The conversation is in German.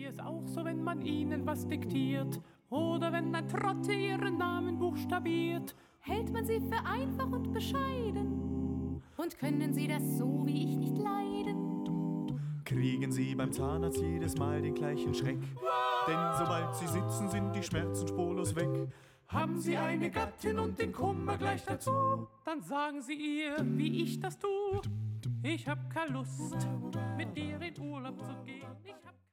es auch so, wenn man ihnen was diktiert oder wenn ein Trottel ihren Namen buchstabiert? Hält man sie für einfach und bescheiden? Und können sie das so wie ich nicht leiden? Kriegen sie beim Zahnarzt jedes Mal den gleichen Schreck? Denn sobald sie sitzen, sind die Schmerzen spurlos weg. Haben sie eine Gattin und den Kummer gleich dazu? Dann sagen sie ihr, wie ich das tu. Ich hab keine Lust, mit dir in Urlaub zu gehen. Ich hab